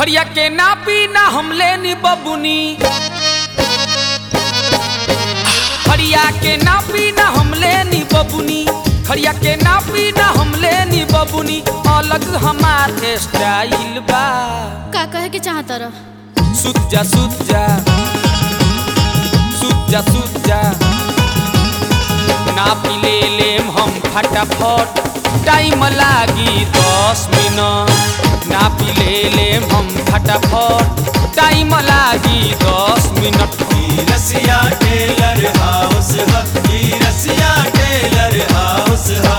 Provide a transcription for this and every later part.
खड़िया के ना पीना हम लेनी बबुनी, खड़िया के ना पीना हम लेनी बबुनी, खड़िया के ना पीना हम लेनी बबुनी। अलग हमार स्टाइल बा। का कहे के चाहता रह? सुत जा सुत जा सुत जा सुत जा, ना पी ले लेम हम फटाफट, टाइम लागी 10 मिनट। ना पी ले लेम हम फटाफट, टाइम लागी 10 मिनट। रसिया टेलर हाउस है, रसिया टेलर हाउस है।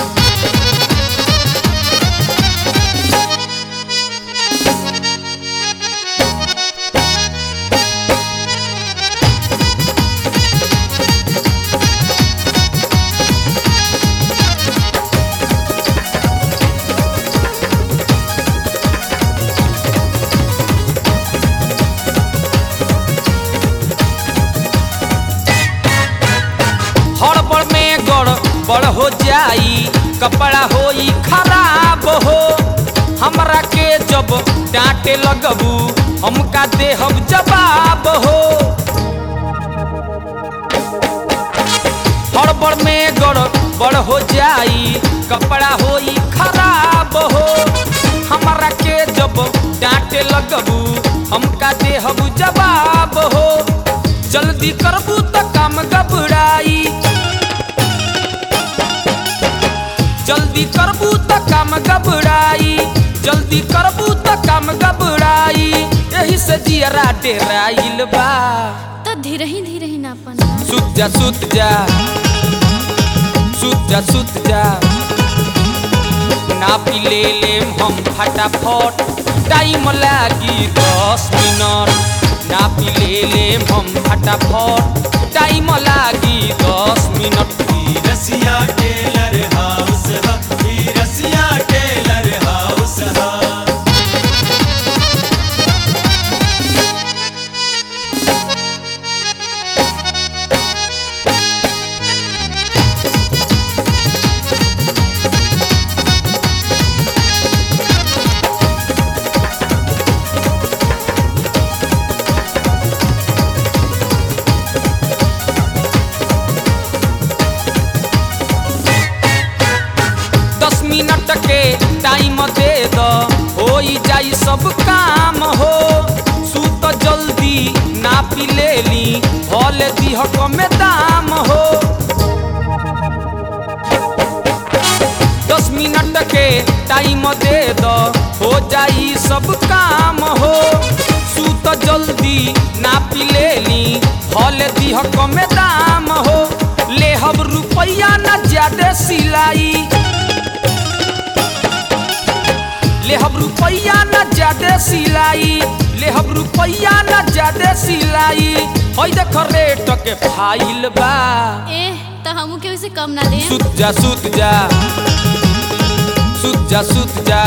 हड़बड़ में गड़बड़ हो जाई, कपड़ा होई खराब हो। हमरा के जब डांटे लगबू, हमका देहब जवाब हो। हड़बड़ में गड़बड़ हो जाई, कपड़ा होई खराब हो। हमरा के जब डांटे लगबू, हमका देहब जवाब हो। जल्दी करबू तो काम घबराई, जल्दी करबू तो काम घबराई, जल्दी करबू तो काम घबराई। यही से जियरा डेराइल बा। तो धीरे ही नापना। सुत जा सुत जा सुत जा सुत जा, ना पी ले लेम हम फटाफट, टाइम लागी 10 मिनट। ना पी ले लेम हम फटाफट, टाइम लागी 10 मिनट। रसिया टेलर हाउस है, रसिया टेलर हाउस है। मिनट के टाइम दे दो, हो जाई सब काम हो। सूत जल्दी ना पी ले ली, भले दिह कमे दाम हो। 10 मिनट के टाइम दे दो, हो जाई सब काम हो। सूत जल्दी ना पी ले ली, भले दिह कमे दाम हो। लेहब रुपया ना ज्यादा सिलाई, लेहब रुपया ना ज्यादा सिलाई, लेहब रुपया ना ज्यादा सिलाई। होई देख रेट के फाइल बा। तो हमू के उसे कम ना दे। सुत जा सुत जा सुत जा सुत जा,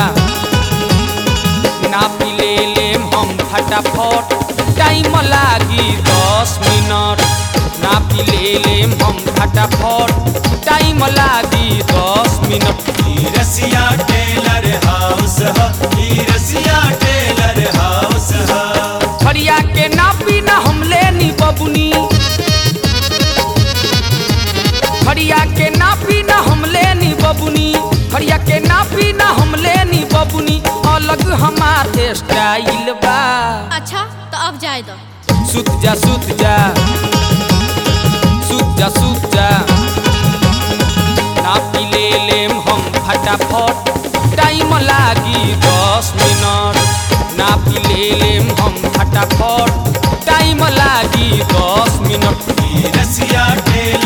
ना पी ले लेम हम फटाफट, टाइम लागी 10 मिनट। ना पी ले लेम हम फटाफट, टाइम लागी 10 मिनट। रसिया टेलर हाउस है, रसिया टेलर हाउस है। खड़िया के ना पीना हम लेनी बबुनी, खड़िया के ना पीना हम लेनी बबुनी, खड़िया के ना पीना हम लेनी बबुनी। अलग हमार स्टाइल बा। अच्छा तो अब जाए दो। सुत जा सुत जा सुत जा सुत जा, ना पी ले लेम हम फटाफट, टाइम लागी 10 मिनट। ना पी ले लेम हम फटाफट, टाइम लागी 10 मिनट। रसिया टेलर